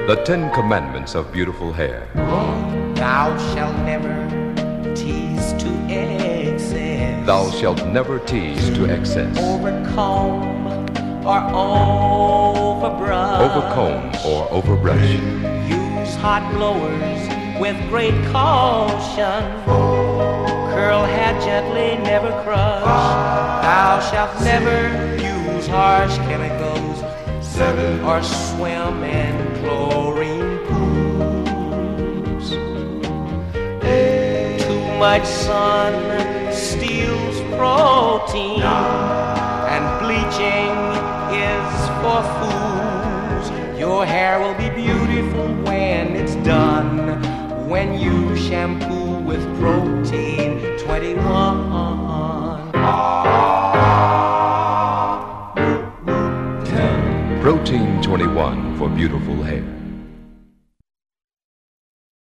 The Ten Commandments of Beautiful Hair. Thou shalt never tease to excess. Thou shalt never tease to excess. Overcomb or overbrush. Overcomb or overbrush. Use hot blowers with great caution. Curl hair gently, never crush. Thou shalt never use harsh chemicals. Or swim in chlorine pools. Too much sun steals protein, and bleaching is for fools. Your hair will be beautiful when it's done, when you shampoo with Protein 21. Protein 21 for beautiful hair.